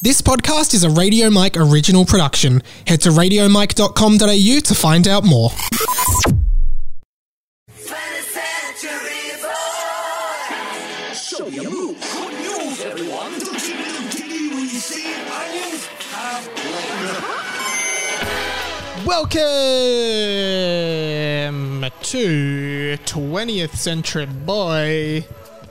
This podcast is a Radio Mike original production. Head to radiomike.com.au to find out more. Show your move. Good news, everyone. Welcome to 20th Century Boy.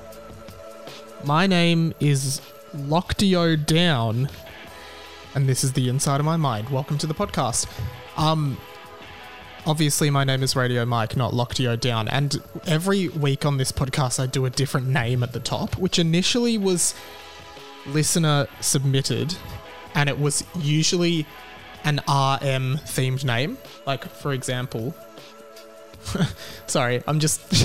My name is Lockdio Down, and this is the Inside of My Mind. Welcome to the podcast. Obviously, my name is Radio Mike, not Lockdio Down, and every week on this podcast, I do a different name at the top, which initially was listener submitted, and it was usually an RM themed name. Like, for example, sorry, I've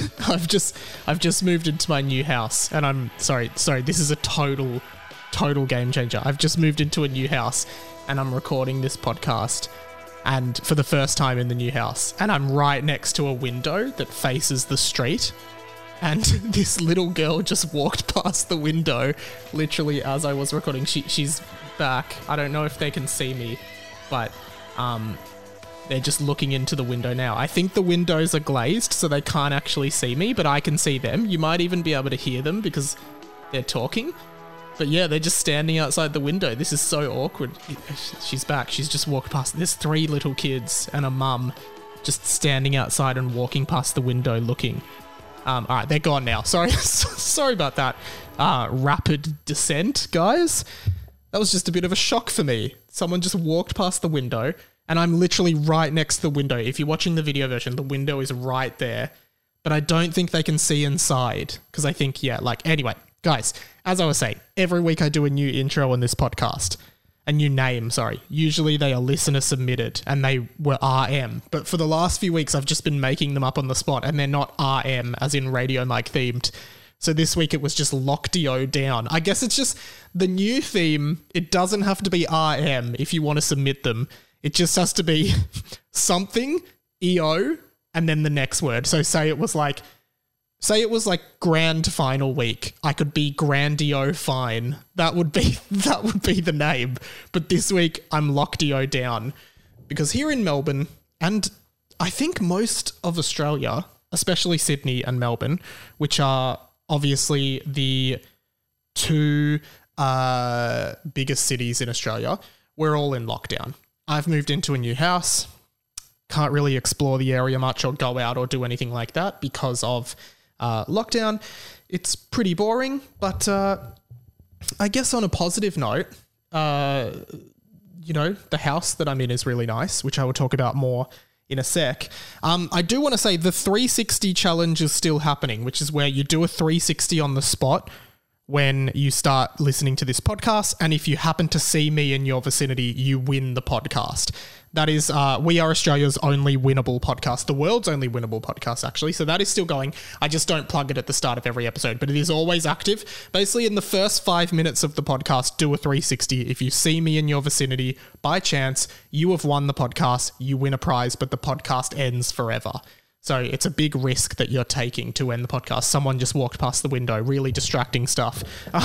just moved into my new house, and I'm sorry, this is a total game changer. I've just moved into a new house, and I'm recording this podcast, and for the first time in the new house, and I'm right next to a window that faces the street, and this little girl just walked past the window, literally as I was recording. She's back. I don't know if they can see me, but they're just looking into the window now. I think the windows are glazed, so they can't actually see me, but I can see them. You might even be able to hear them because they're talking. But yeah, they're just standing outside the window. This is so awkward. She's back. She's just walked past. There's 3 little kids and a mum just standing outside and walking past the window looking. All right, they're gone now. Sorry, sorry about that. Rapid descent, guys. That was just a bit of a shock for me. Someone just walked past the window, and I'm literally right next to the window. If you're watching the video version, the window is right there. But I don't think they can see inside, because I think, anyway, guys, as I was saying, every week I do a new intro on this podcast. A new name, sorry. Usually they are listener submitted, and they were RM. But for the last few weeks, I've just been making them up on the spot, and they're not RM, as in Radio Mike themed. So this week it was just Lockdio Down. I guess it's just the new theme. It doesn't have to be RM if you want to submit them. It just has to be something, EO, and then the next word. So say it was like grand final week. I could be Grandio Fine. That would be the name. But this week I'm Lockdio Down, because here in Melbourne, and I think most of Australia, especially Sydney and Melbourne, which are obviously the 2 biggest cities in Australia, we're all in lockdown. I've moved into a new house. Can't really explore the area much or go out or do anything like that because of lockdown. It's pretty boring, but I guess on a positive note, the house that I'm in is really nice, which I will talk about more in a sec. I do want to say the 360 challenge is still happening, which is where you do a 360 on the spot when you start listening to this podcast. And if you happen to see me in your vicinity, you win the podcast. That is, we are Australia's only winnable podcast, the world's only winnable podcast, actually. So that is still going. I just don't plug it at the start of every episode, but it is always active. Basically, in the first 5 minutes of the podcast, do a 360. If you see me in your vicinity, by chance, you have won the podcast, you win a prize, but the podcast ends forever. So it's a big risk that you're taking to end the podcast. Someone just walked past the window, really distracting stuff.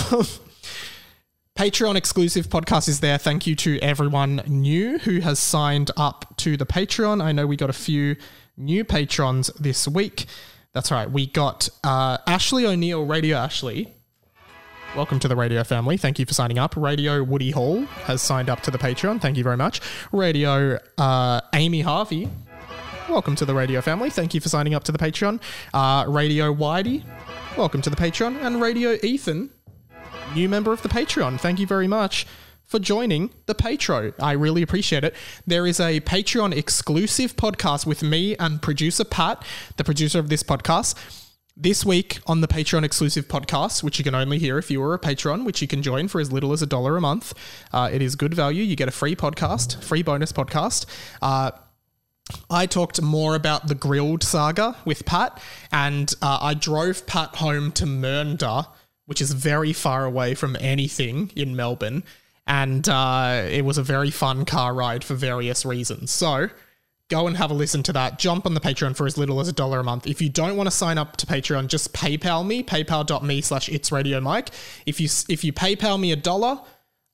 Patreon exclusive podcast is there. Thank you to everyone new who has signed up to the Patreon. I know we got a few new patrons this week. That's right. We got Ashley O'Neill, Radio Ashley. Welcome to the radio family. Thank you for signing up. Radio Woody Hall has signed up to the Patreon. Thank you very much. Radio Amy Harvey. Welcome to the radio family. Thank you for signing up to the Patreon. Radio Whitey. Welcome to the Patreon. And Radio Ethan, new member of the Patreon. Thank you very much for joining the Patro. I really appreciate it. There is a Patreon exclusive podcast with me and producer Pat, the producer of this podcast. This week on the Patreon exclusive podcast, which you can only hear if you are a patron, which you can join for as little as $1 a month. It is good value. You get a free podcast, free bonus podcast. I talked more about the Grilled saga with Pat, and I drove Pat home to Mernda, which is very far away from anything in Melbourne, and it was a very fun car ride for various reasons. So go and have a listen to that. Jump on the Patreon for as little as $1 a month. If you don't want to sign up to Patreon, just PayPal me, paypal.me/itsradiomike. If you PayPal me $1,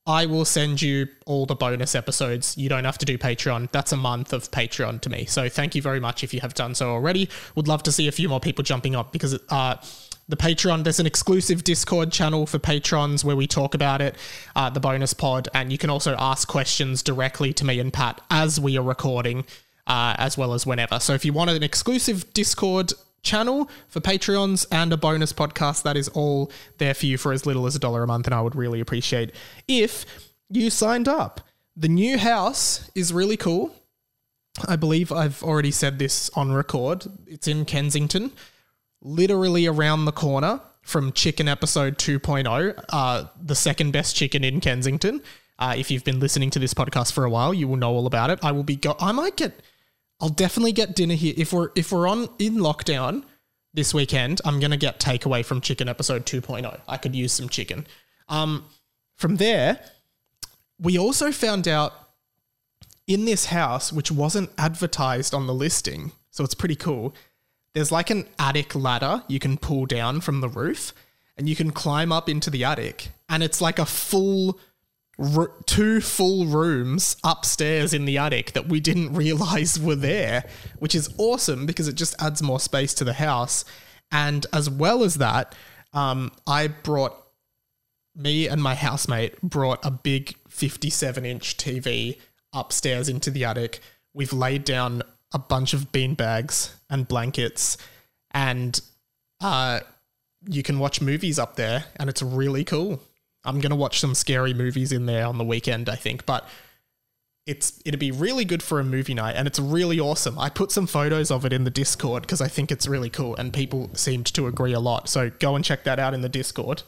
I will send you all the bonus episodes. You don't have to do Patreon. That's a month of Patreon to me. So thank you very much if you have done so already. Would love to see a few more people jumping up because the Patreon, there's an exclusive Discord channel for patrons where we talk about it, the bonus pod, and you can also ask questions directly to me and Pat as we are recording, as well as whenever. So if you want an exclusive Discord channel for Patreons and a bonus podcast, that is all there for you for as little as $1 a month, and I would really appreciate if you signed up. The new house is really cool. I believe I've already said this on record. It's in Kensington, literally around the corner from Chicken Episode 2.0, the second best chicken in Kensington. If you've been listening to this podcast for a while, you will know all about it. I'll definitely get dinner here. If we're in lockdown this weekend, I'm going to get takeaway from Chicken Episode 2.0. I could use some chicken. From there, we also found out in this house, which wasn't advertised on the listing, so it's pretty cool, there's like an attic ladder you can pull down from the roof, and you can climb up into the attic, and it's like a two full rooms upstairs in the attic that we didn't realize were there, which is awesome because it just adds more space to the house. And as well as that, me and my housemate brought a big 57-inch TV upstairs into the attic. We've laid down a bunch of beanbags and blankets, and you can watch movies up there, and it's really cool. I'm going to watch some scary movies in there on the weekend, I think, but it'd be really good for a movie night, and it's really awesome. I put some photos of it in the Discord because I think it's really cool, and people seemed to agree a lot. So go and check that out in the Discord.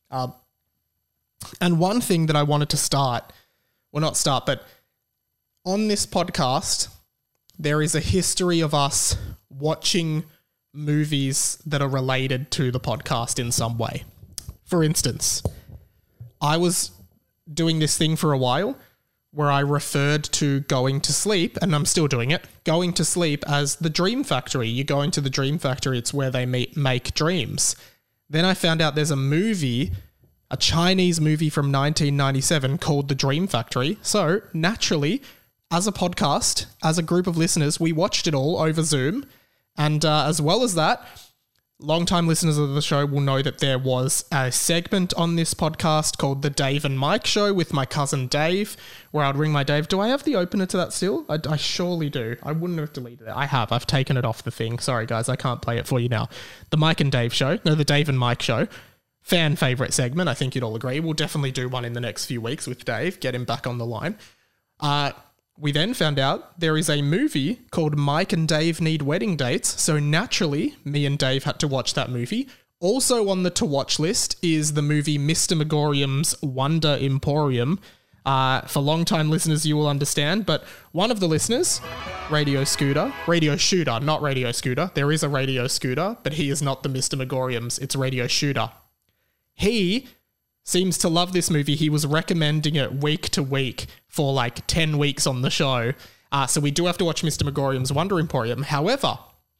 And one thing that I wanted to but on this podcast, there is a history of us watching movies that are related to the podcast in some way. For instance, I was doing this thing for a while where I referred to going to sleep, and I'm still doing it, going to sleep as the Dream Factory. You go into the Dream Factory, it's where they make dreams. Then I found out there's a movie, a Chinese movie from 1997 called The Dream Factory. So naturally, as a podcast, as a group of listeners, we watched it all over Zoom. And as well as that, long-time listeners of the show will know that there was a segment on this podcast called The Dave and Mike Show with my cousin Dave, where I'd ring my Dave. Do I have the opener to that still? I surely do. I wouldn't have deleted it. I have. I've taken it off the thing. Sorry, guys. I can't play it for you now. The Mike and Dave Show. No, The Dave and Mike Show. Fan favourite segment. I think you'd all agree. We'll definitely do one in the next few weeks with Dave. Get him back on the line. We then found out there is a movie called Mike and Dave Need Wedding Dates. So naturally, me and Dave had to watch that movie. Also on the to-watch list is the movie Mr. Megorium's Wonder Emporium. For long-time listeners, you will understand. But one of the listeners, Radio Shooter, not Radio Scooter. There is a Radio Scooter, but he is not the Mr. Megorium's. It's Radio Shooter. He seems to love this movie. He was recommending it week to week for like 10 weeks on the show. So we do have to watch Mr. Megorium's Wonder Emporium. However,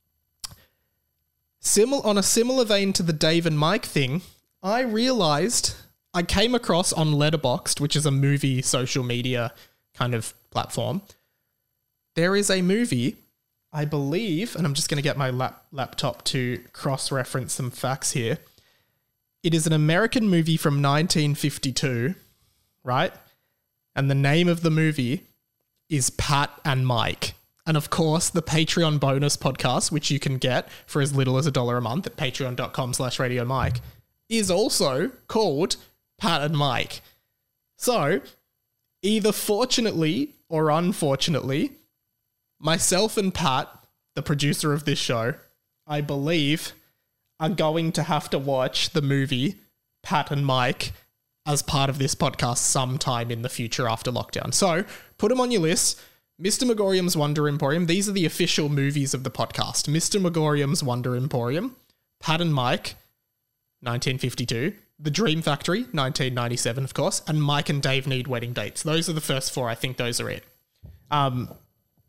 on a similar vein to the Dave and Mike thing, I came across on Letterboxd, which is a movie social media kind of platform. There is a movie, I believe, and I'm just going to get my laptop to cross-reference some facts here. It is an American movie from 1952, right? And the name of the movie is Pat and Mike. And of course, the Patreon bonus podcast, which you can get for as little as $1 a month at patreon.com/Radio Mike, is also called Pat and Mike. So, either fortunately or unfortunately, myself and Pat, the producer of this show, I believe, are going to have to watch the movie Pat and Mike as part of this podcast sometime in the future after lockdown. So put them on your list. Mr. Megorium's Wonder Emporium. These are the official movies of the podcast. Mr. Megorium's Wonder Emporium, Pat and Mike, 1952, The Dream Factory, 1997, of course, and Mike and Dave Need Wedding Dates. Those are the first four. I think those are it.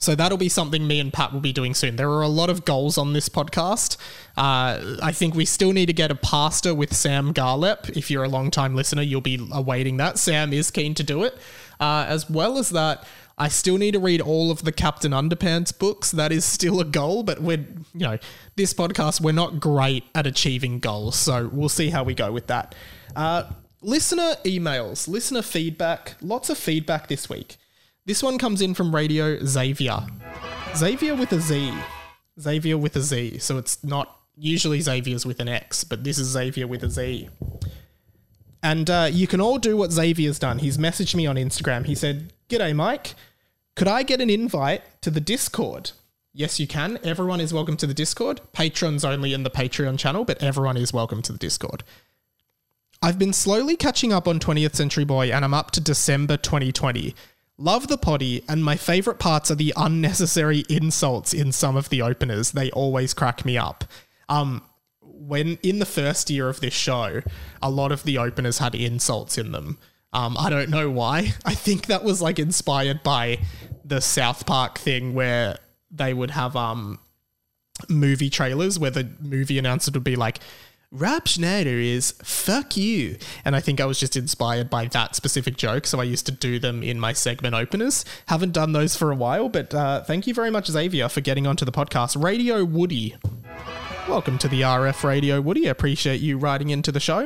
So that'll be something me and Pat will be doing soon. There are a lot of goals on this podcast. I think we still need to get a pasta with Sam Garlep. If you're a long-time listener, you'll be awaiting that. Sam is keen to do it. As well as that, I still need to read all of the Captain Underpants books. That is still a goal, but this podcast, we're not great at achieving goals. So we'll see how we go with that. Listener emails, listener feedback, lots of feedback this week. This one comes in from Radio Xavier. Xavier with a Z. Xavier with a Z. So it's not usually Xavier's with an X, but this is Xavier with a Z. And you can all do what Xavier's done. He's messaged me on Instagram. He said, "G'day, Mike. Could I get an invite to the Discord?" Yes, you can. Everyone is welcome to the Discord. Patrons only in the Patreon channel, but everyone is welcome to the Discord. I've been slowly catching up on 20th Century Boy, and I'm up to December 2020. Love the potty, and my favourite parts are the unnecessary insults in some of the openers. They always crack me up. When in the first year of this show, a lot of the openers had insults in them. I don't know why. I think that was like inspired by the South Park thing where they would have movie trailers where the movie announcer would be like, "Rob Schneider is fuck you." And I think I was just inspired by that specific joke, so I used to do them in my segment openers. Haven't done those for a while, but thank you very much, Xavier, for getting onto the podcast. Radio Woody. Welcome to the RF Radio Woody. I appreciate you writing into the show.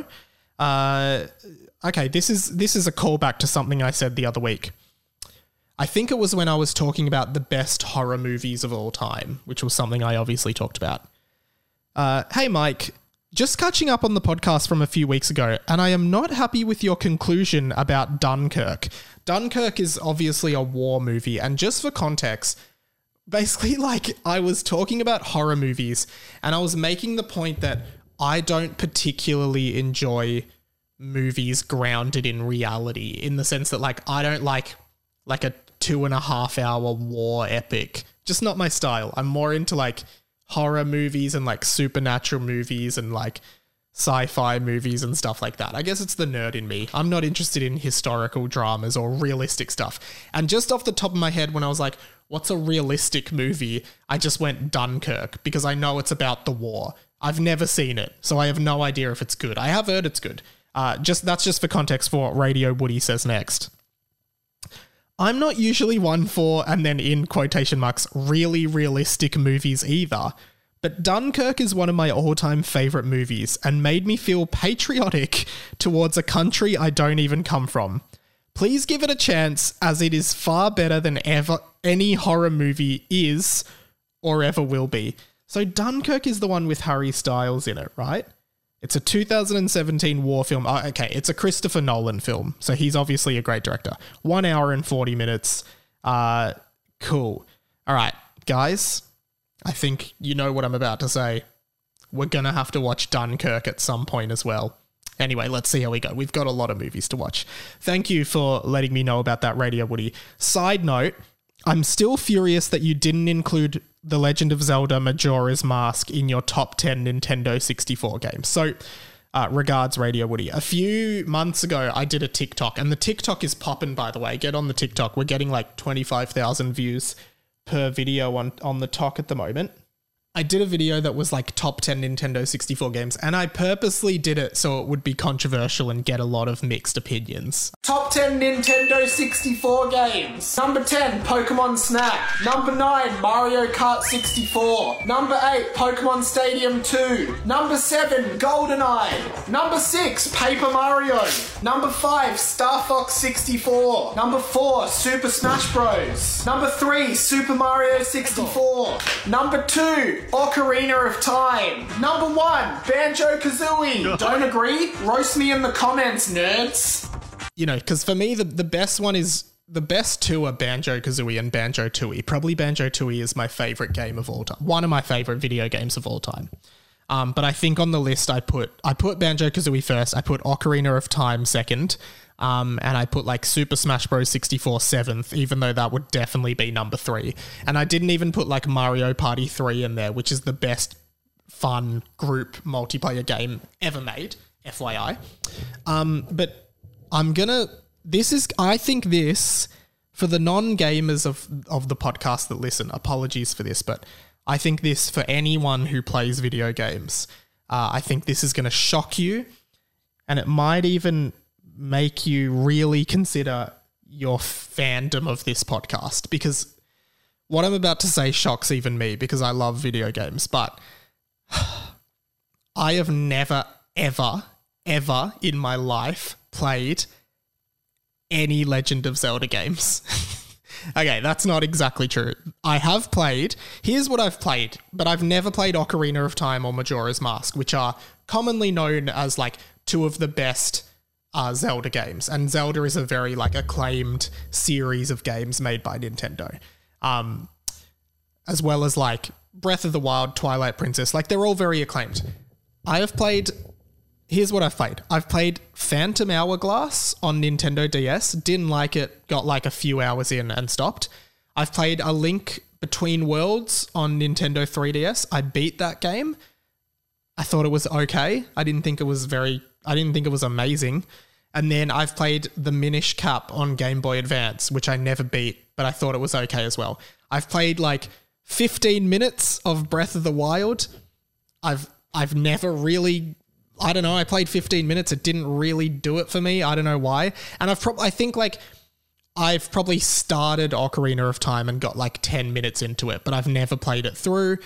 Okay, this is a callback to something I said the other week. I think it was when I was talking about the best horror movies of all time, which was something I obviously talked about. Hey, Mike. Just catching up on the podcast from a few weeks ago, and I am not happy with your conclusion about Dunkirk. Dunkirk is obviously a war movie, and just for context, basically, like, I was talking about horror movies, and I was making the point that I don't particularly enjoy movies grounded in reality, in the sense that, like, I don't like a 2.5 hour war epic. Just not my style. I'm more into, like, horror movies and like supernatural movies and like sci-fi movies and stuff like that. I guess it's the nerd in me. I'm not interested in historical dramas or realistic stuff. And just off the top of my head, when I was like, what's a realistic movie? I just went Dunkirk because I know it's about the war. I've never seen it, so I have no idea if it's good. I have heard it's good. That's just for context for what Radio Woody says next. I'm not usually one for, and then in quotation marks, really realistic movies either, but Dunkirk is one of my all-time favourite movies and made me feel patriotic towards a country I don't even come from. Please give it a chance, as it is far better than ever any horror movie is or ever will be. So Dunkirk is the one with Harry Styles in it, right? It's a 2017 war film. Oh, okay, it's a Christopher Nolan film, so he's obviously a great director. 1 hour and 40 minutes. Cool. All right, guys, I think you know what I'm about to say. We're going to have to watch Dunkirk at some point as well. Anyway, let's see how we go. We've got a lot of movies to watch. Thank you for letting me know about that, Radio Woody. Side note, I'm still furious that you didn't include The Legend of Zelda Majora's Mask in your top 10 Nintendo 64 games. So, regards, Radio Woody. A few months ago, I did a TikTok, and the TikTok is popping, by the way. Get on the TikTok. We're getting like 25,000 views per video on the talk at the moment. I did a video that was like top 10 Nintendo 64 games, and I purposely did it so it would be controversial and get a lot of mixed opinions. Top 10 Nintendo 64 games. Number 10, Pokemon Snap. Number 9, Mario Kart 64. Number 8, Pokemon Stadium 2. Number 7, GoldenEye. Number 6, Paper Mario. Number 5, Star Fox 64. Number 4, Super Smash Bros. Number 3, Super Mario 64. Number 2, Ocarina of Time. Number 1, Banjo-Kazooie. Don't agree? Roast me in the comments, nerds. You know, because for me, the best one is... The best two are Banjo-Kazooie and Banjo-Tooie. Probably Banjo-Tooie is my favourite game of all time. One of my favourite video games of all time. But I think on the list I put Banjo-Kazooie first, I put Ocarina of Time second, and I put like Super Smash Bros. 64 7th, even though that would definitely be number 3. And I didn't even put like Mario Party 3 in there, which is the best fun group multiplayer game ever made, FYI. But I think this, for the non-gamers of the podcast that listen, apologies for this, but I think this, for anyone who plays video games, I think this is going to shock you, and it might even make you really consider your fandom of this podcast, because what I'm about to say shocks even me, because I love video games, but I have never, ever, ever in my life played any Legend of Zelda games. Okay, that's not exactly true. I have played. Here's what I've played, but I've never played Ocarina of Time or Majora's Mask, which are commonly known as like two of the best Zelda games. And Zelda is a very like acclaimed series of games made by Nintendo. As well as like Breath of the Wild, Twilight Princess, like they're all very acclaimed. I have played... Here's what I've played. I've played Phantom Hourglass on Nintendo DS. Didn't like it. Got like a few hours in and stopped. I've played A Link Between Worlds on Nintendo 3DS. I beat that game. I thought it was okay. I didn't think it was amazing. And then I've played The Minish Cap on Game Boy Advance, which I never beat, but I thought it was okay as well. I've played like 15 minutes of Breath of the Wild. I've never really... I don't know. I played 15 minutes. It didn't really do it for me. I don't know why. And I've probably started Ocarina of Time and got like 10 minutes into it, but I've never played it through.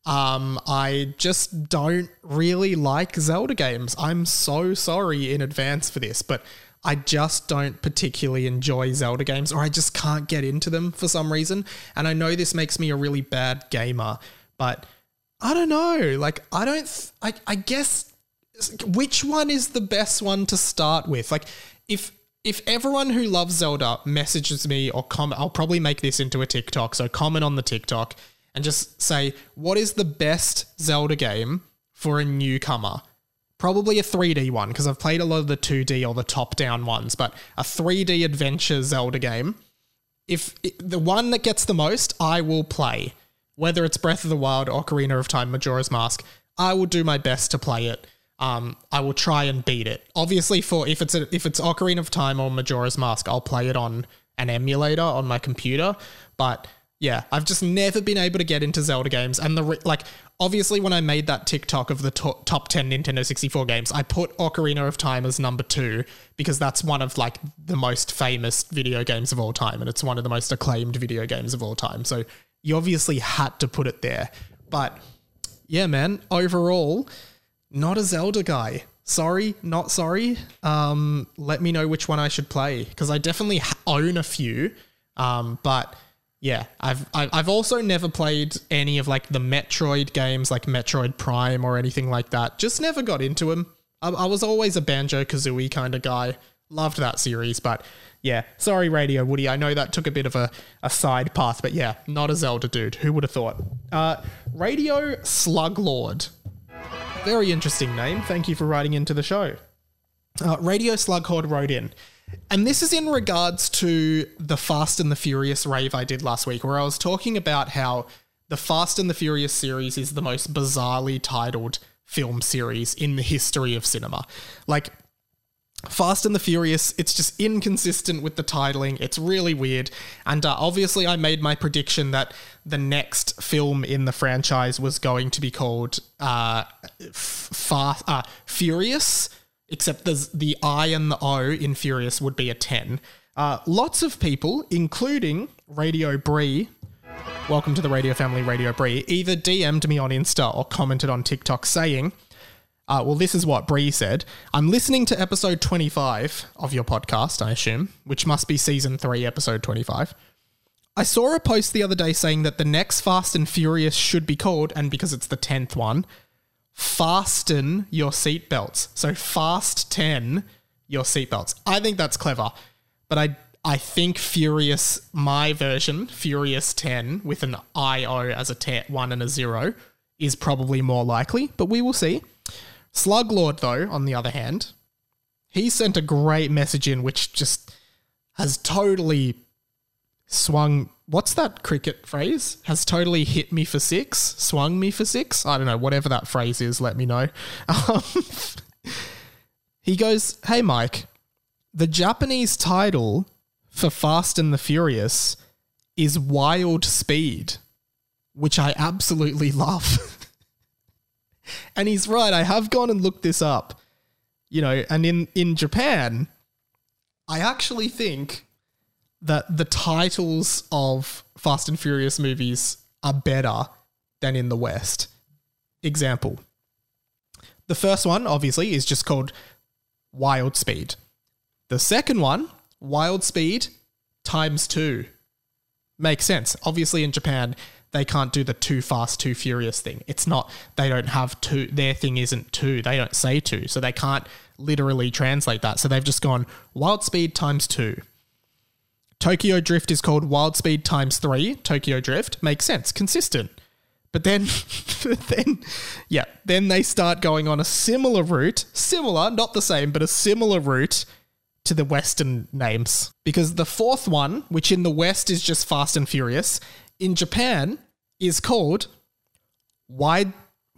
I just don't really like Zelda games. I'm so sorry in advance for this, but I just don't particularly enjoy Zelda games, or I just can't get into them for some reason. And I know this makes me a really bad gamer, but I don't know. Like, I guess... Which one is the best one to start with? Like, if everyone who loves Zelda messages me or comment, I'll probably make this into a TikTok. So comment on the TikTok and just say, what is the best Zelda game for a newcomer? Probably a 3D one, because I've played a lot of the 2D or the top-down ones, but a 3D adventure Zelda game. If the one that gets the most, I will play. Whether it's Breath of the Wild, Ocarina of Time, Majora's Mask, I will do my best to play it. I will try and beat it. Obviously, if it's Ocarina of Time or Majora's Mask, I'll play it on an emulator on my computer. But yeah, I've just never been able to get into Zelda games. And obviously, when I made that TikTok of the top 10 Nintendo 64 games, I put Ocarina of Time as number 2 because that's one of like the most famous video games of all time, and it's one of the most acclaimed video games of all time. So you obviously had to put it there. But yeah, man, overall, not a Zelda guy. Sorry, not sorry. Let me know which one I should play, because I definitely own a few. But yeah, I've also never played any of like the Metroid games, like Metroid Prime or anything like that. Just never got into them. I was always a Banjo-Kazooie kind of guy. Loved that series, but yeah. Sorry, Radio Woody. I know that took a bit of a side path, but yeah, not a Zelda dude. Who would have thought? Radio Sluglord. Very interesting name. Thank you for writing into the show. Radio Slughord wrote in. And this is in regards to the Fast and the Furious rave I did last week, where I was talking about how the Fast and the Furious series is the most bizarrely titled film series in the history of cinema. Like, Fast and the Furious, it's just inconsistent with the titling. It's really weird. And obviously I made my prediction that the next film in the franchise was going to be called Furious, except the I and the O in Furious would be a 10. Lots of people, including Radio Bree, welcome to the Radio Family, Radio Bree, either DM'd me on Insta or commented on TikTok saying... well, this is what Bree said. I'm listening to episode 25 of your podcast, I assume, which must be season 3, episode 25. I saw a post the other day saying that the next Fast and Furious should be called, and because it's the 10th one, Fasten Your Seatbelts. So Fast 10 Your Seatbelts. I think that's clever, but I think Furious, my version, Furious 10 with an I-O as a 1 and a 0 is probably more likely, but we will see. Sluglord, though, on the other hand, he sent a great message in which just has totally swung... What's that cricket phrase? Has totally hit me for 6? Swung me for 6? I don't know. Whatever that phrase is, let me know. He goes, hey, Mike, the Japanese title for Fast and the Furious is Wild Speed, which I absolutely love. And he's right, I have gone and looked this up. You know, and in Japan, I actually think that the titles of Fast and Furious movies are better than in the West. Example. The first one, obviously, is just called Wild Speed. The second one, Wild Speed ×2. Makes sense. Obviously, in Japan, they can't do the too fast, too furious thing. It's not, they don't have two, their thing isn't two. They don't say two. So they can't literally translate that. So they've just gone Wild Speed ×2. Tokyo Drift is called Wild Speed ×3. Tokyo Drift makes sense. Consistent. But then they start going on a similar route, similar, not the same, but a similar route to the Western names. Because the fourth one, which in the West is just Fast and Furious, in Japan is called Wild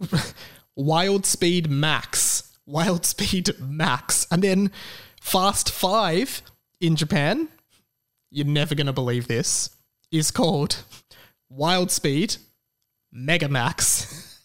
Speed Max. Wild Speed Max. And then Fast 5 in Japan, you're never going to believe this, is called Wild Speed Mega Max.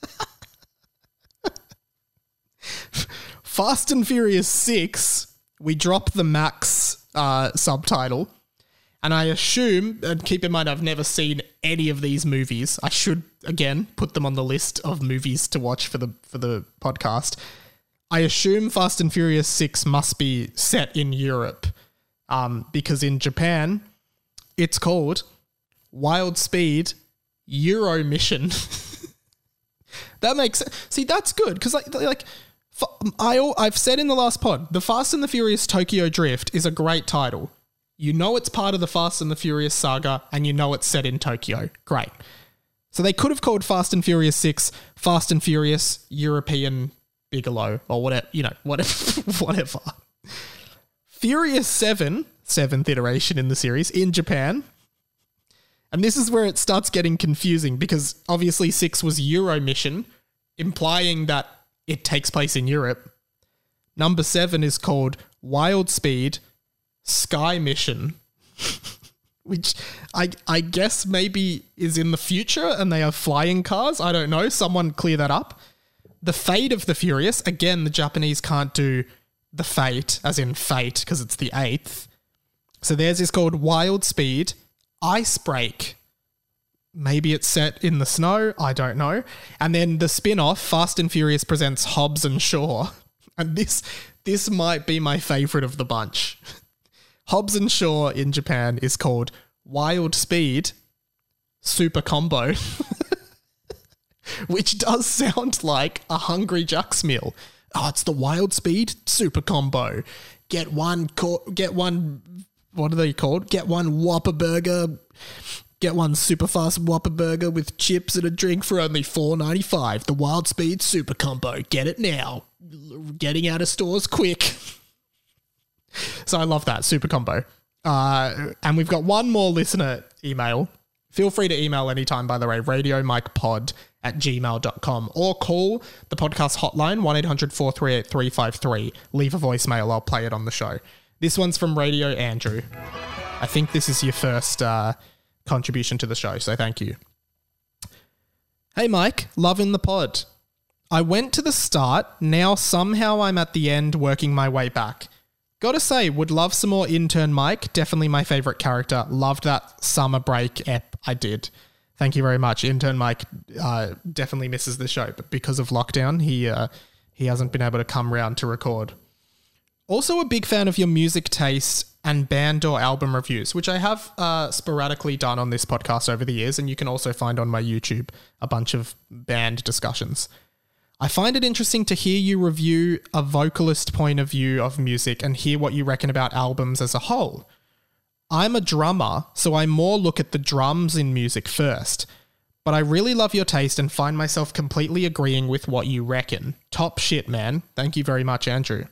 Fast and Furious 6, we drop the Max subtitle. And I assume, and keep in mind, I've never seen any of these movies. I should, again, put them on the list of movies to watch for the podcast. I assume Fast and Furious 6 must be set in Europe, because in Japan, it's called Wild Speed Euro Mission. That makes sense. See, that's good, because I've said in the last pod, the Fast and the Furious Tokyo Drift is a great title. You know it's part of the Fast and the Furious saga, and you know it's set in Tokyo. Great. So they could have called Fast and Furious 6 Fast and Furious European Bigelow, or whatever, whatever. Furious 7, 7th iteration in the series, in Japan. And this is where it starts getting confusing, because obviously 6 was Euro Mission, implying that it takes place in Europe. Number 7 is called Wild Speed Sky Mission, which I guess maybe is in the future and they have flying cars. I don't know. Someone clear that up. The Fate of the Furious. Again, the Japanese can't do the Fate, as in fate, because it's the 8th. So theirs is called Wild Speed Icebreak. Maybe it's set in the snow. I don't know. And then the spin-off, Fast and Furious presents Hobbs and Shaw. And this might be my favourite of the bunch. Hobbs and Shaw in Japan is called Wild Speed Super Combo, which does sound like a Hungry Jack's meal. Oh, it's the Wild Speed Super Combo. Get one, what are they called? Get one Whopper Burger, get one super fast Whopper Burger with chips and a drink for only $4.95. The Wild Speed Super Combo. Get it now. Getting out of stores quick. So I love that, super combo. And we've got one more listener email. Feel free to email anytime, by the way, radiomikepod@gmail.com, or call the podcast hotline, 1-800-438-353. Leave a voicemail, I'll play it on the show. This one's from Radio Andrew. I think this is your first contribution to the show, so thank you. Hey Mike, loving the pod. I went to the start, now somehow I'm at the end working my way back. Gotta say, would love some more Intern Mike. Definitely my favourite character. Loved that summer break ep I did. Thank you very much. Intern Mike definitely misses the show, but because of lockdown, he hasn't been able to come round to record. Also a big fan of your music taste and band or album reviews, which I have sporadically done on this podcast over the years, and you can also find on my YouTube a bunch of band discussions. I find it interesting to hear you review a vocalist point of view of music and hear what you reckon about albums as a whole. I'm a drummer, so I more look at the drums in music first, but I really love your taste and find myself completely agreeing with what you reckon. Top shit, man. Thank you very much, Andrew.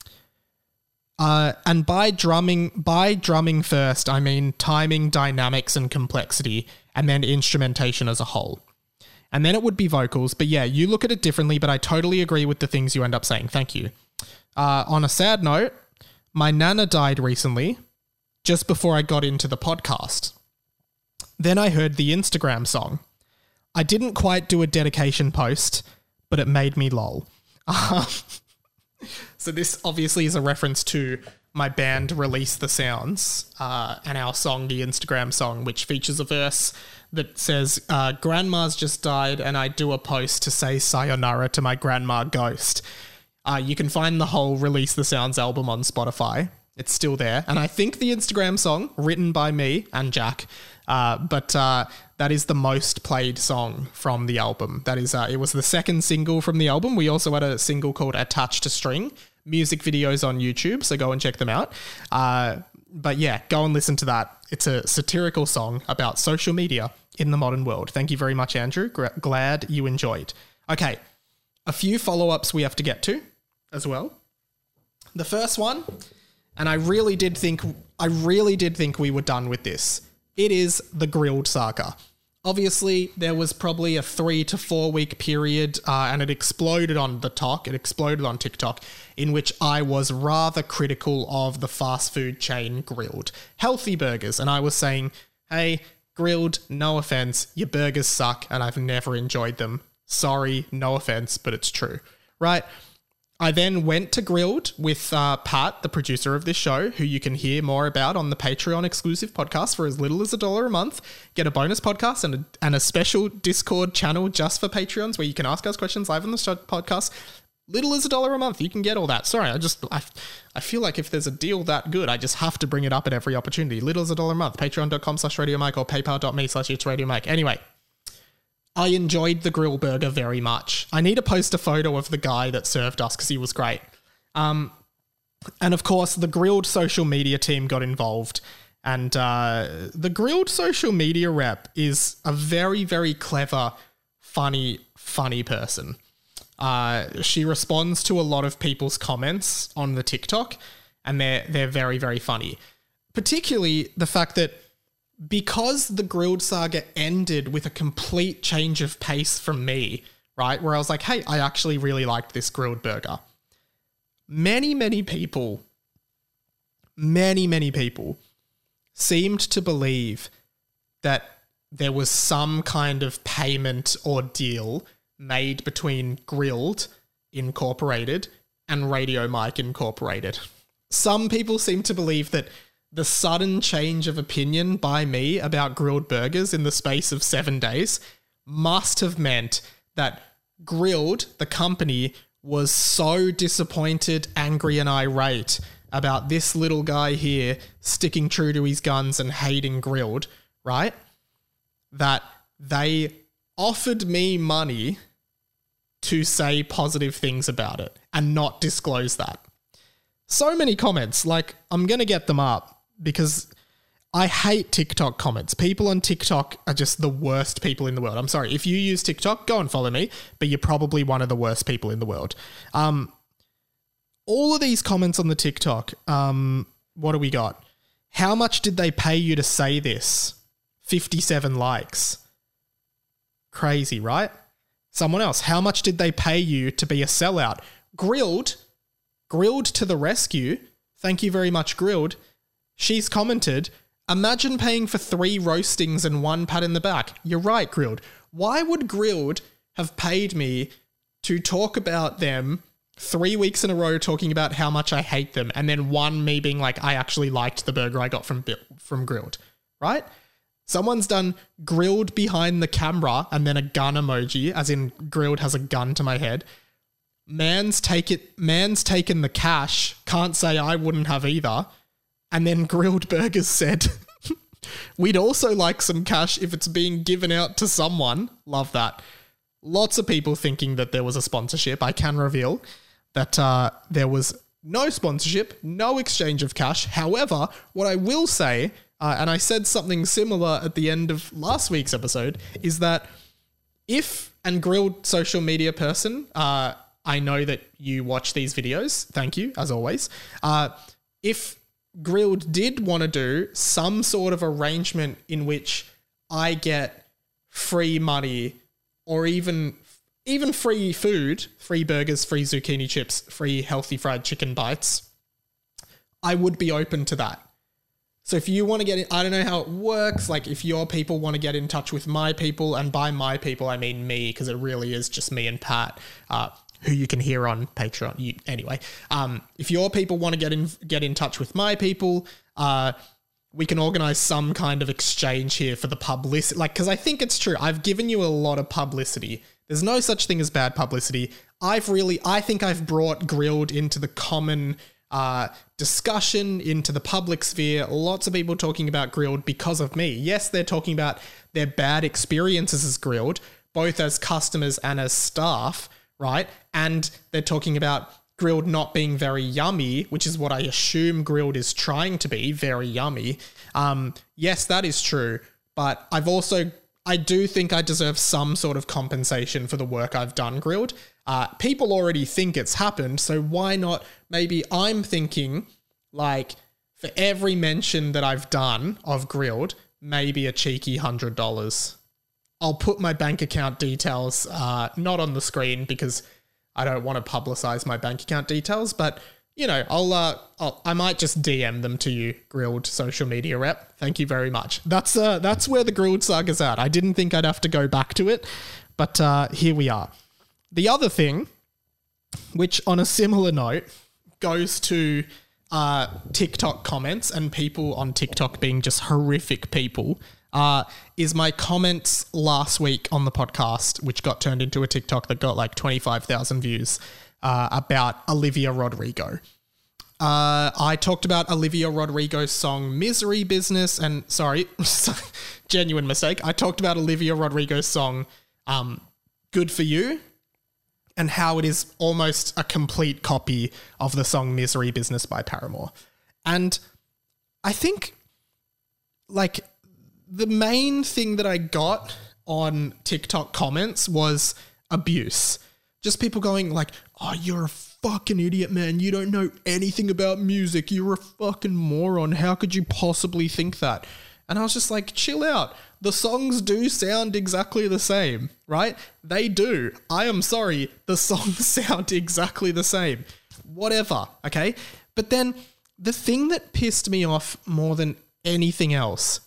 And by drumming first, I mean timing, dynamics, and complexity, and then instrumentation as a whole. And then it would be vocals. But yeah, you look at it differently, but I totally agree with the things you end up saying. Thank you. On a sad note, my nana died recently. just before I got into the podcast. Then I heard the Instagram song. I didn't quite do a dedication post, but it made me lol. So this obviously is a reference to my band Release the Sounds and our song, the Instagram song, which features a verse that says, Grandma's just died and I do a post to say sayonara to my grandma ghost. You can find the whole Release the Sounds album on Spotify. It's still there. And I think the Instagram song, written by me and Jack, but that is the most played song from the album. That is, it was the second single from the album. We also had a single called Attached to String, music videos on YouTube, so go and check them out. But yeah, go and listen to that. It's a satirical song about social media in the modern world. Thank you very much, Andrew. Glad you enjoyed. Okay, a few follow-ups we have to get to as well. The first one, and I really did think we were done with this. It is the Grilled saga. Obviously, there was probably a 3 to 4 week period, and it exploded on TikTok, in which I was rather critical of the fast food chain Grilled. Healthy burgers, and I was saying, hey, Grilled, no offense, your burgers suck, and I've never enjoyed them. Sorry, no offense, but it's true, right? I then went to Grilled with Pat, the producer of this show, who you can hear more about on the Patreon exclusive podcast for as little as $1 a month. Get a bonus podcast and a special Discord channel just for Patreons where you can ask us questions live on the podcast. Little as $1 a month. You can get all that. Sorry, I feel like if there's a deal that good, I just have to bring it up at every opportunity. Little as $1 a month. Patreon.com/RadioMike or PayPal.me/It'sRadioMike. Anyway. I enjoyed the grill burger very much. I need to post a photo of the guy that served us because he was great. And of course, the Grilled social media team got involved. And the Grilled social media rep is a very, very clever, funny person. She responds to a lot of people's comments on the TikTok, and they're very, very funny. Particularly the fact that because the Grilled saga ended with a complete change of pace from me, right? Where I was like, hey, I actually really liked this grilled burger. Many people seemed to believe that there was some kind of payment or deal made between Grilled Incorporated and Radio Mike Incorporated. Some people seem to believe that the sudden change of opinion by me about grilled burgers in the space of 7 days must have meant that Grilled, the company, was so disappointed, angry, and irate about this little guy here sticking true to his guns and hating Grilled, right? That they offered me money to say positive things about it and not disclose that. So many comments, like, I'm going to get them up because I hate TikTok comments. People on TikTok are just the worst people in the world. I'm sorry. If you use TikTok, go and follow me, but you're probably one of the worst people in the world. All of these comments on the TikTok, what do we got? How much did they pay you to say this? 57 likes. Crazy, right? Someone else, how much did they pay you to be a sellout? Grilled to the rescue. Thank you very much, Grilled. She's commented, imagine paying for 3 roastings and 1 pat in the back. You're right, Grilled. Why would Grilled have paid me to talk about them 3 weeks in a row talking about how much I hate them, and then me being like, I actually liked the burger I got from Grilled, right? Someone's done Grilled behind the camera and then a gun emoji, as in Grilled has a gun to my head. Man's taken the cash, can't say I wouldn't have either. And then Grilled Burgers said, we'd also like some cash if it's being given out to someone. Love that. Lots of people thinking that there was a sponsorship. I can reveal that there was no sponsorship, no exchange of cash. However, what I will say, and I said something similar at the end of last week's episode, is that and Grilled social media person, I know that you watch these videos. Thank you, as always. If Grilled did want to do some sort of arrangement in which I get free money or even free food, free burgers, free zucchini chips, free healthy fried chicken bites, I would be open to that. So if you want to get in, I don't know how it works. Like if your people want to get in touch with my people, and by my people, I mean me, because it really is just me and Pat, who you can hear on Patreon. Anyway, if your people want to get in touch with my people, we can organize some kind of exchange here for the publicity. Like, because I think it's true. I've given you a lot of publicity. There's no such thing as bad publicity. I think I've brought Grilled into the common discussion, into the public sphere. Lots of people talking about Grilled because of me. Yes, they're talking about their bad experiences as Grilled, both as customers and as staff, right? And they're talking about Grilled not being very yummy, which is what I assume Grilled is trying to be, very yummy. Yes, that is true. But I do think I deserve some sort of compensation for the work I've done, Grilled. People already think it's happened, so why not? Maybe I'm thinking, like, for every mention that I've done of Grilled, maybe a cheeky $100. I'll put my bank account details, not on the screen because I don't want to publicize my bank account details, but you know, I might just DM them to you, Grilled social media rep. Thank you very much. That's where the Grilled saga's at. I didn't think I'd have to go back to it, but here we are. The other thing, which on a similar note goes to TikTok comments and people on TikTok being just horrific people, is my comments last week on the podcast, which got turned into a TikTok that got like 25,000 views, about Olivia Rodrigo. I talked about Olivia Rodrigo's song Misery Business, and sorry, genuine mistake. I talked about Olivia Rodrigo's song Good For You, and how it is almost a complete copy of the song Misery Business by Paramore. And I think, like, the main thing that I got on TikTok comments was abuse. Just people going like, oh, you're a fucking idiot, man. You don't know anything about music. You're a fucking moron. How could you possibly think that? And I was just like, chill out. The songs do sound exactly the same, right? They do. I am sorry. The songs sound exactly the same. Whatever, okay? But then the thing that pissed me off more than anything else,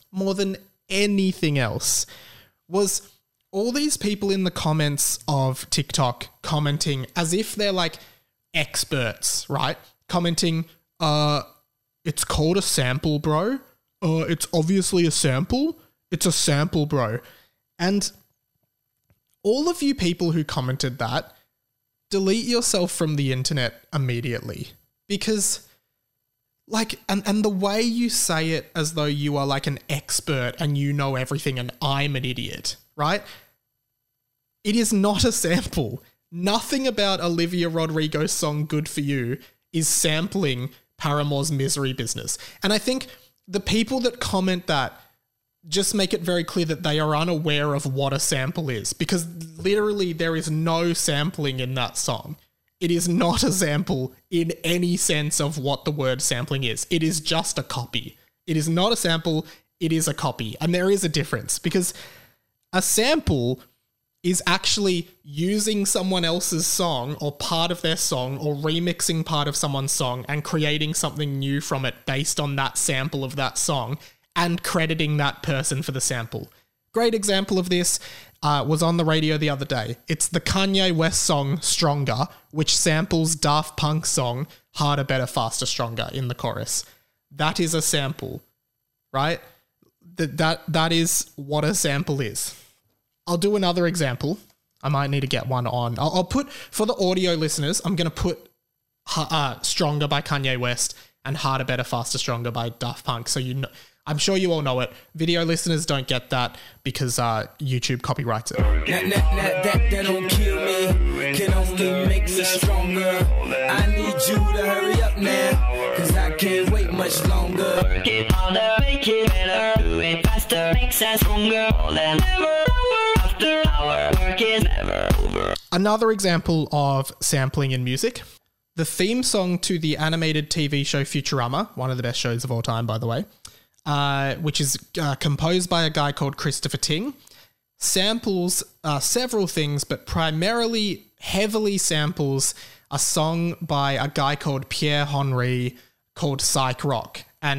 was all these people in the comments of TikTok commenting as if they're like experts, right? Commenting, it's called a sample, bro. It's obviously a sample. It's a sample, bro. And all of you people who commented that, delete yourself from the internet immediately. Because, like, and the way you say it as though you are like an expert and you know everything and I'm an idiot, right? It is not a sample. Nothing about Olivia Rodrigo's song Good For You is sampling Paramore's Misery Business. And I think the people that comment that just make it very clear that they are unaware of what a sample is, because literally there is no sampling in that song. It is not a sample in any sense of what the word sampling is. It is just a copy. It is not a sample, it is a copy. And there is a difference, because a sample is actually using someone else's song or part of their song or remixing part of someone's song and creating something new from it based on that sample of that song and crediting that person for the sample. Great example of this was on the radio the other day. It's the Kanye West song Stronger, which samples Daft Punk's song Harder, Better, Faster, Stronger in the chorus. That is a sample, right? That is what a sample is. I'll do another example. I might need to get one on. I'll put, for the audio listeners, I'm going to put Stronger by Kanye West and Harder, Better, Faster, Stronger by Daft Punk. So you know, I'm sure you all know it. Video listeners don't get that because YouTube copyrights it. That don't kill me, can only make me stronger. I need you to hurry up now, cause I can't wait much longer. Work it harder, make it better, do it faster, makes us stronger. More than ever, after our work is never over. Another example of sampling in music. The theme song to the animated TV show Futurama, one of the best shows of all time, by the way, which is composed by a guy called Christopher Ting, samples several things, but primarily heavily samples a song by a guy called Pierre Henry called Psych Rock. And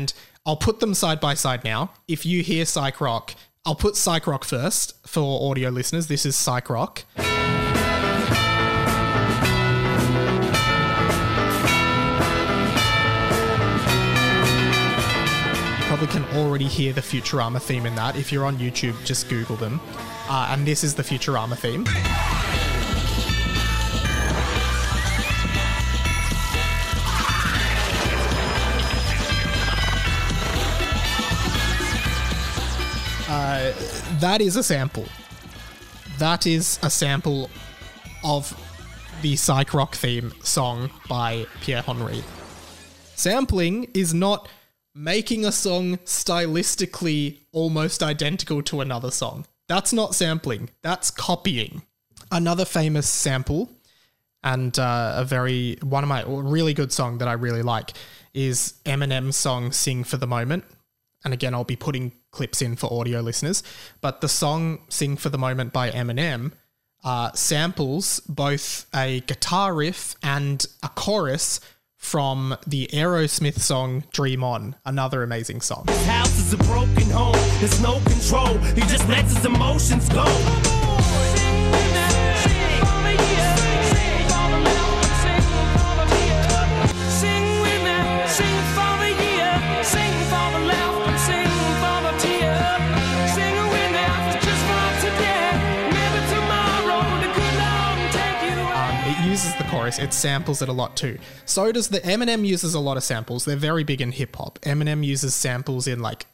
I'll put them side by side now. If you hear Psych Rock, I'll put Psych Rock first for audio listeners. This is Psych Rock. Probably can already hear the Futurama theme in that. If you're on YouTube, just Google them. And this is the Futurama theme. That is a sample. That is a sample of the Psych Rock theme song by Pierre Henry. Sampling is not making a song stylistically almost identical to another song. That's not sampling. That's copying. Another famous sample and a really good song that I really like is Eminem's song Sing for the Moment. And again, I'll be putting clips in for audio listeners. But the song Sing for the Moment by Eminem samples both a guitar riff and a chorus from the Aerosmith song Dream On, another amazing song. His house is a broken home, there's no control, he just lets his emotions go. The chorus, it samples it a lot too. So does the Eminem uses a lot of samples. They're very big in hip hop. Eminem uses samples in like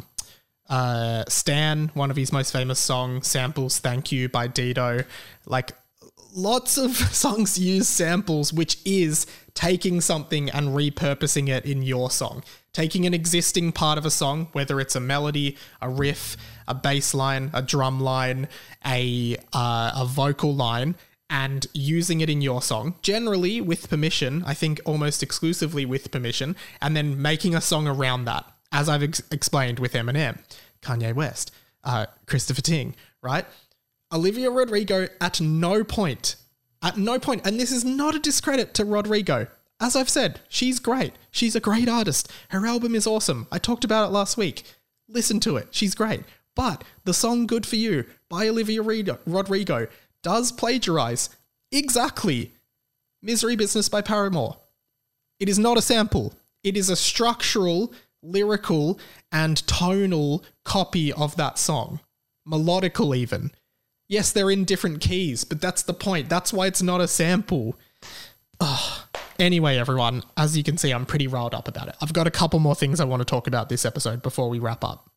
Stan, one of his most famous songs, samples Thank You by Dido. Like lots of songs use samples, which is taking something and repurposing it in your song. Taking an existing part of a song, whether it's a melody, a riff, a bass line, a drum line, a vocal line, and using it in your song, generally with permission, I think almost exclusively with permission, and then making a song around that, as I've explained with Eminem, Kanye West, Christopher Ting, right? Olivia Rodrigo at no point, and this is not a discredit to Rodrigo. As I've said, she's great. She's a great artist. Her album is awesome. I talked about it last week. Listen to it. She's great. But the song Good For You by Olivia Rodrigo does plagiarize exactly Misery Business by Paramore. It is not a sample. It is a structural, lyrical, and tonal copy of that song. Melodical even. Yes, they're in different keys, but that's the point. That's why it's not a sample. Ugh. Anyway, everyone, as you can see, I'm pretty riled up about it. I've got a couple more things I want to talk about this episode before we wrap up.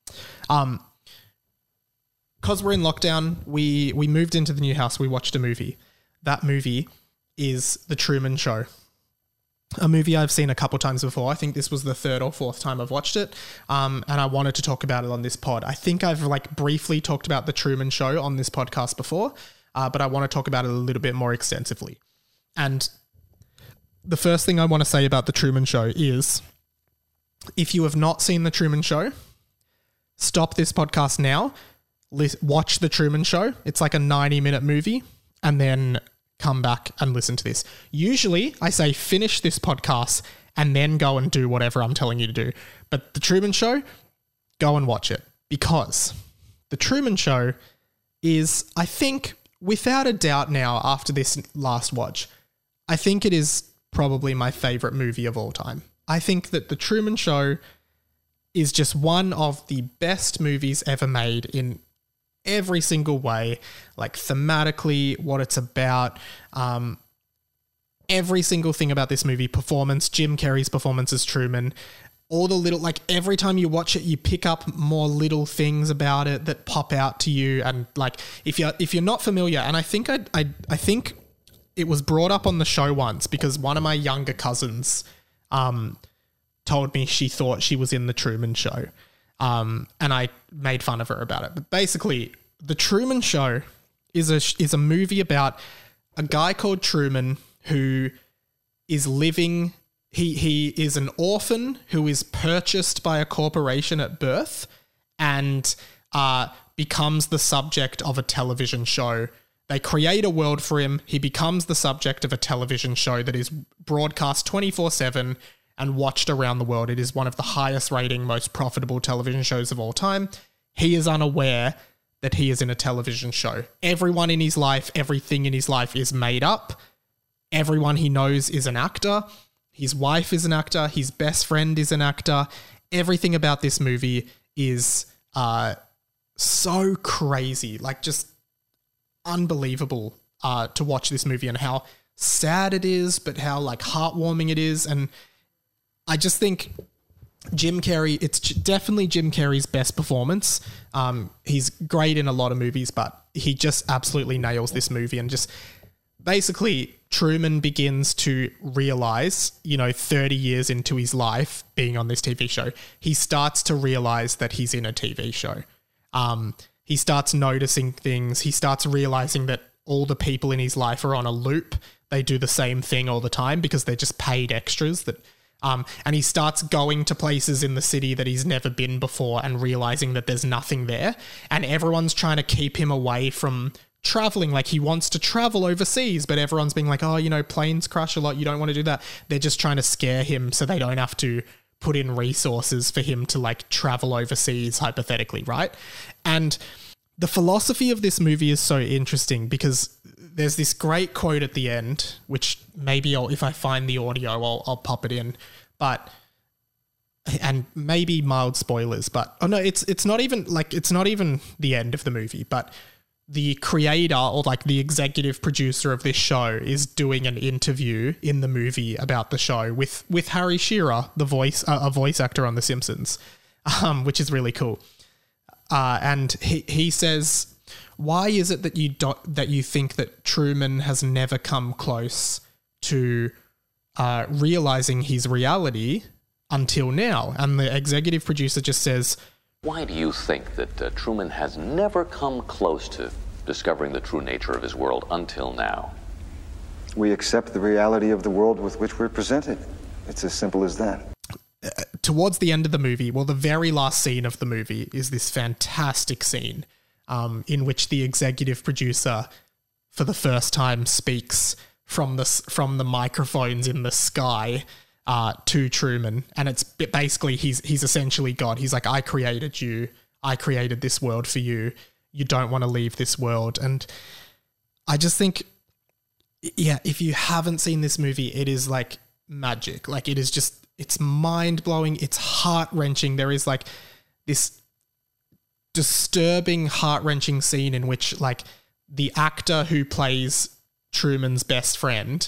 Because we're in lockdown, we moved into the new house, we watched a movie. That movie is The Truman Show. A movie I've seen a couple times before. I think this was the third or fourth time I've watched it. And I wanted to talk about it on this pod. I think I've briefly talked about The Truman Show on this podcast before, but I want to talk about it a little bit more extensively. And the first thing I want to say about The Truman Show is, if you have not seen The Truman Show, stop this podcast now. Watch The Truman Show. It's like a 90-minute movie, and then come back and listen to this. Usually, I say finish this podcast and then go and do whatever I'm telling you to do. But The Truman Show, go and watch it, because The Truman Show is, I think, without a doubt now, after this last watch, I think it is probably my favorite movie of all time. I think that The Truman Show is just one of the best movies ever made in every single way, like thematically, what it's about, every single thing about this movie, performance, Jim Carrey's performance as Truman, all the little, like every time you watch it, you pick up more little things about it that pop out to you. And like, if you're not familiar, and I think I think it was brought up on the show once because one of my younger cousins, told me she thought she was in The Truman Show. And I made fun of her about it. But basically, The Truman Show is a movie about a guy called Truman who is living... He is an orphan who is purchased by a corporation at birth and becomes the subject of a television show. They create a world for him. He becomes the subject of a television show that is broadcast 24/7, and watched around the world. It is one of the highest rating, most profitable television shows of all time. He is unaware that he is in a television show. Everyone in his life, everything in his life is made up. Everyone he knows is an actor. His wife is an actor. His best friend is an actor. Everything about this movie is so crazy, like just unbelievable to watch this movie, and how sad it is, but how like heartwarming it is. And I just think Jim Carrey, it's definitely Jim Carrey's best performance. He's great in a lot of movies, but he just absolutely nails this movie. And just basically Truman begins to realize, 30 years into his life being on this TV show, he starts to realize that he's in a TV show. He starts noticing things. He starts realizing that all the people in his life are on a loop. They do the same thing all the time because they're just paid extras. And he starts going to places in the city that he's never been before and realizing that there's nothing there. And everyone's trying to keep him away from traveling. Like, he wants to travel overseas, but everyone's being like, oh, planes crash a lot. You don't want to do that. They're just trying to scare him so they don't have to put in resources for him to like travel overseas, hypothetically, right? And the philosophy of this movie is so interesting because there's this great quote at the end, which maybe if I find the audio, I'll pop it in, and maybe mild spoilers, but it's not even the end of the movie, but the creator or like the executive producer of this show is doing an interview in the movie about the show with Harry Shearer, a voice actor on The Simpsons, which is really cool. And he says, why is it that you think that Truman has never come close to realizing his reality until now? And the executive producer just says, why do you think that Truman has never come close to discovering the true nature of his world until now? We accept the reality of the world with which we're presented. It's as simple as that. Towards the end of the movie, the very last scene of the movie is this fantastic scene in which the executive producer for the first time speaks from the microphones in the sky to Truman. And it's basically, he's essentially God. He's like, I created you. I created this world for you. You don't want to leave this world. And I just think, if you haven't seen this movie, it is like magic. Like, it is just, it's mind-blowing. It's heart-wrenching. There is like this disturbing, heart-wrenching scene in which like the actor who plays Truman's best friend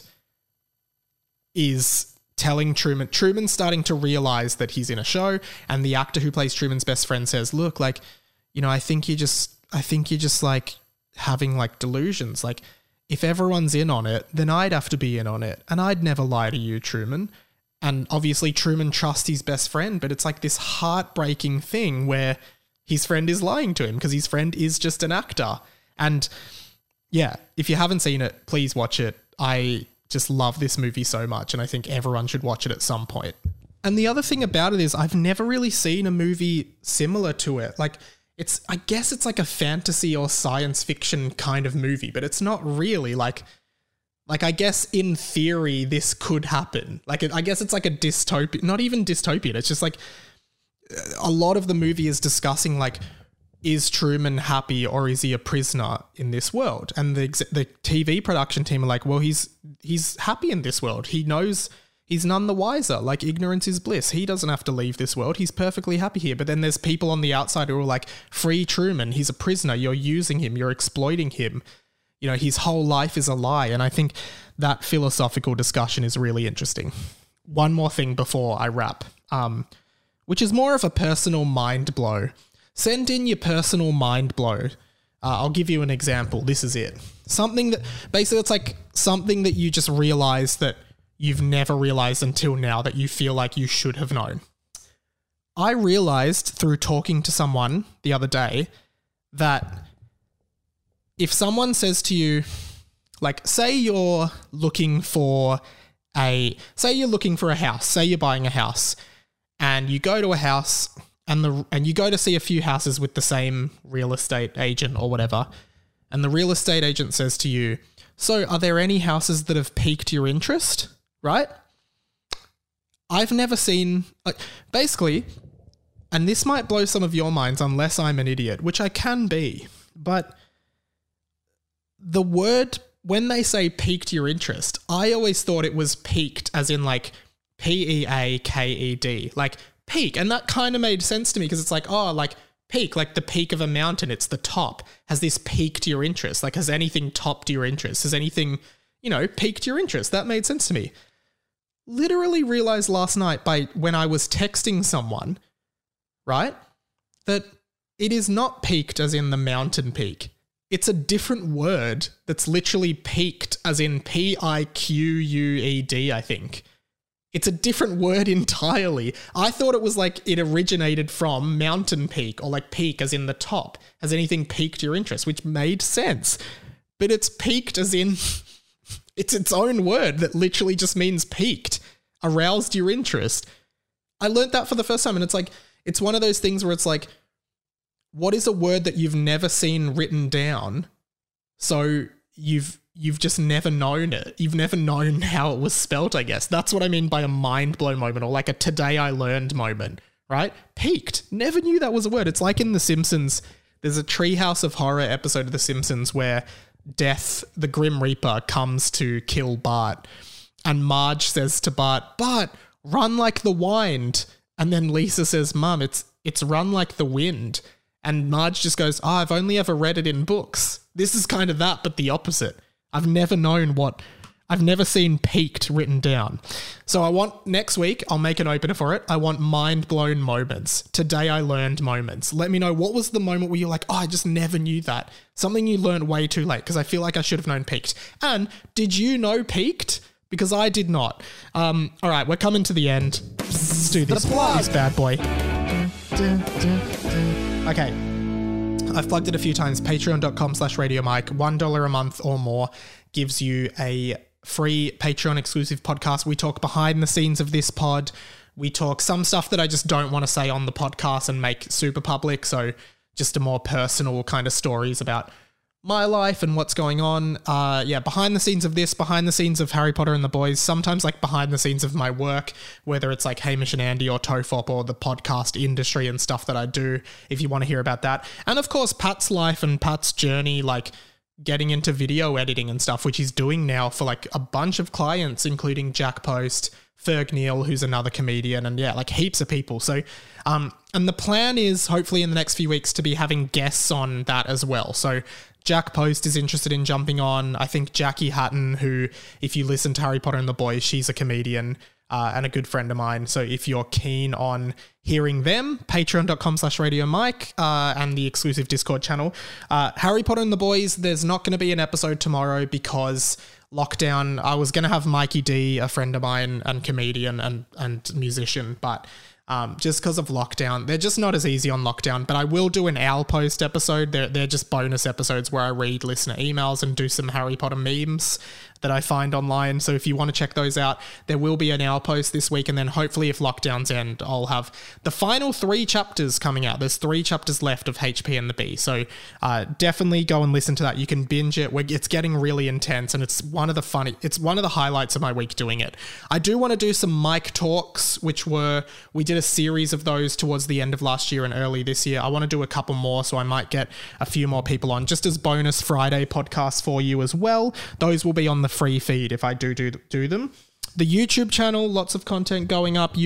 is telling Truman's starting to realize that he's in a show, and the actor who plays Truman's best friend says, look, like, I think you're just like having like delusions. Like, if everyone's in on it, then I'd have to be in on it, and I'd never lie to you, Truman. And obviously Truman trusts his best friend, but it's like this heartbreaking thing where his friend is lying to him because his friend is just an actor. And yeah, if you haven't seen it, please watch it. I just love this movie so much, and I think everyone should watch it at some point. And the other thing about it is I've never really seen a movie similar to it. Like, I guess it's like a fantasy or science fiction kind of movie, but it's not really like I guess in theory this could happen. Like, I guess it's like a dystopia, not even dystopian. It's just like a lot of the movie is discussing like, is Truman happy or is he a prisoner in this world? And the TV production team are like, well, he's happy in this world. He knows he's none the wiser. Like, ignorance is bliss. He doesn't have to leave this world. He's perfectly happy here. But then there's people on the outside who are like, free Truman. He's a prisoner. You're using him. You're exploiting him. His whole life is a lie. And I think that philosophical discussion is really interesting. One more thing before I wrap, which is more of a personal mind blow. Send in your personal mind blow. I'll give you an example. This is it. Something that, basically it's like something that you just realize that you've never realized until now that you feel like you should have known. I realized through talking to someone the other day that if someone says to you, like, say you're looking for a house, say you're buying a house, and you go to a house and you go to see a few houses with the same real estate agent or whatever, and the real estate agent says to you, so are there any houses that have piqued your interest, right? I've never seen, basically, and this might blow some of your minds unless I'm an idiot, which I can be, but the word, when they say piqued your interest, I always thought it was piqued as in like P-E-A-K-E-D, like peak. And that kind of made sense to me because it's like, oh, like peak, like the peak of a mountain, it's the top. Has this piqued your interest? Like, has anything topped your interest? Has anything, piqued your interest? That made sense to me. Literally realized last night when I was texting someone, right, that it is not peaked as in the mountain peak. It's a different word that's literally peaked as in P-I-Q-U-E-D, I think. It's a different word entirely. I thought it was like it originated from mountain peak or like peak as in the top. Has anything piqued your interest? Which made sense. But it's peaked as in it's its own word that literally just means peaked, aroused your interest. I learned that for the first time and it's like, it's one of those things where it's like, what is a word that you've never seen written down? So you've just never known it. You've never known how it was spelt, I guess. That's what I mean by a mind blown moment or like a today I learned moment, right? Peaked. Never knew that was a word. It's like in The Simpsons, there's a Treehouse of Horror episode of The Simpsons where Death, the Grim Reaper, comes to kill Bart. And Marge says to Bart, "Bart, run like the wind." And then Lisa says, "Mum, it's run like the wind." And Marge just goes, "Oh, I've only ever read it in books." This is kind of that, but the opposite. I've never seen peaked written down. So I want, next week, I'll make an opener for it. I want mind blown moments. Today I learned moments. Let me know what was the moment where you're like, oh, I just never knew that. Something you learned way too late because I feel like I should have known peaked. And did you know peaked? Because I did not. All right, we're coming to the end. Let's do this bad boy. Okay, I've plugged it a few times. Patreon.com/RadioMike. $1 a month or more gives you a free Patreon exclusive podcast. We talk behind the scenes of this pod. We talk some stuff that I just don't want to say on the podcast and make super public. So just a more personal kind of stories about my life and what's going on. Behind the scenes of this, behind the scenes of Harry Potter and the Boys, sometimes like behind the scenes of my work, whether it's like Hamish and Andy or Tofop or the podcast industry and stuff that I do, if you want to hear about that. And of course, Pat's life and Pat's journey, like getting into video editing and stuff, which he's doing now for like a bunch of clients, including Jack Post, Ferg Neal, who's another comedian, and like heaps of people. So, and the plan is hopefully in the next few weeks to be having guests on that as well. So Jack Post is interested in jumping on. I think Jackie Hatton, who, if you listen to Harry Potter and the Boys, she's a comedian and a good friend of mine. So if you're keen on hearing them, patreon.com/RadioMike and the exclusive Discord channel. Harry Potter and the Boys, there's not going to be an episode tomorrow because lockdown. I was going to have Mikey D, a friend of mine and comedian and musician, but just because of lockdown, they're just not as easy on lockdown. But I will do an Owl Post episode. They're just bonus episodes where I read listener emails and do some Harry Potter memes that I find online. So if you want to check those out, there will be an Owl Post this week. And then hopefully if lockdowns end, I'll have the final 3 chapters coming out. There's 3 chapters left of HP and the Bee. So definitely go and listen to that. You can binge it. It's getting really intense and it's one of the highlights of my week doing it. I do want to do some mic talks, we did a series of those towards the end of last year and early this year. I want to do a couple more, so I might get a few more people on just as bonus Friday podcasts for you as well. Those will be on the free feed if I do them. The YouTube channel, lots of content going up,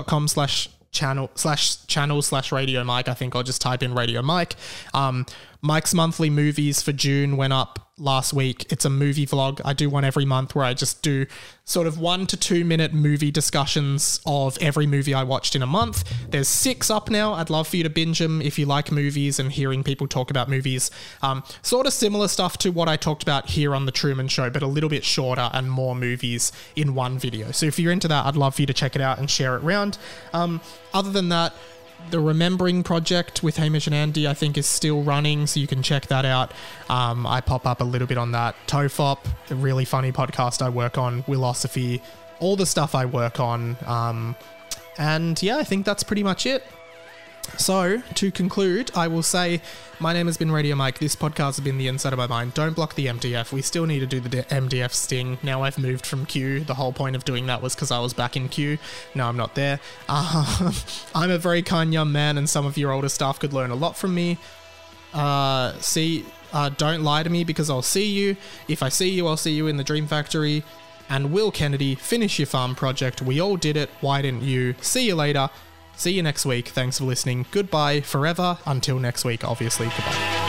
youtube.com/channel/Radio Mike. I think I'll just type in Radio Mike. Mike's monthly movies for June went up last week. It's a movie vlog. I do one every month where I just do sort of 1 to 2 minute movie discussions of every movie I watched in a month. There's 6 up now. I'd love for you to binge them if you like movies and hearing people talk about movies. Sort of similar stuff to what I talked about here on The Truman Show, but a little bit shorter and more movies in one video. So if you're into that, I'd love for you to check it out and share it around. Other than that, the Remembering Project with Hamish and Andy, I think, is still running, so you can check that out. I pop up a little bit on that. Tofop, a really funny podcast I work on. Willosophy, all the stuff I work on. And yeah, I think that's pretty much it. So, to conclude, I will say, my name has been Radio Mike. This podcast has been The Inside of My Mind. Don't block the MDF. We still need to do the MDF sting. Now I've moved from Q. The whole point of doing that was because I was back in Q. Now I'm not there. I'm a very kind young man, and some of your older staff could learn a lot from me. Don't lie to me, because I'll see you. If I see you, I'll see you in the Dream Factory. And Will Kennedy, finish your farm project. We all did it. Why didn't you? See you later. See you next week. Thanks for listening. Goodbye forever. Until next week, obviously. Goodbye.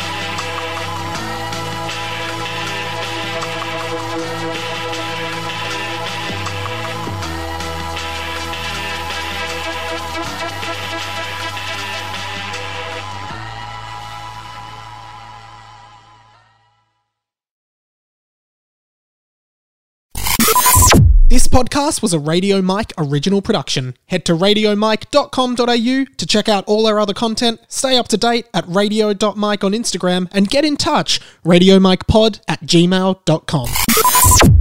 This podcast was a Radio Mike original production. Head to radiomike.com.au to check out all our other content, stay up to date at radio.mike on Instagram, and get in touch, radiomikepod@gmail.com.